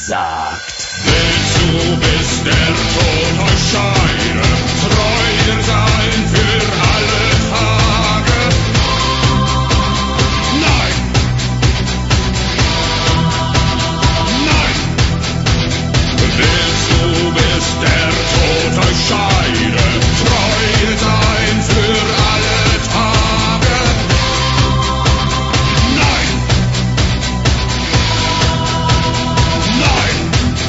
gesagt. Willst du, bis der Tod euch scheide, treu sein für alle Tage? Nein! Nein! Willst du, bis der Tod euch scheide, treu sein für alle Tage? Nein! Nein!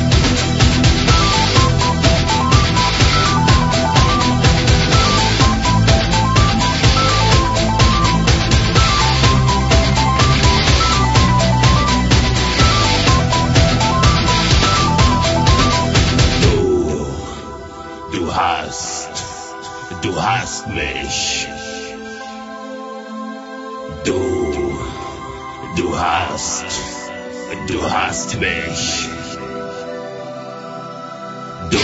Du hast mich. Du hast mich. Du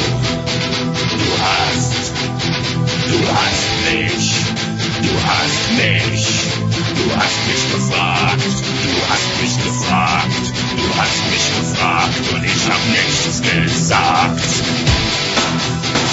hast mich. Du hast mich. Du hast mich gefragt. Du hast mich gefragt. Du hast mich gefragt und ich hab nichts gesagt.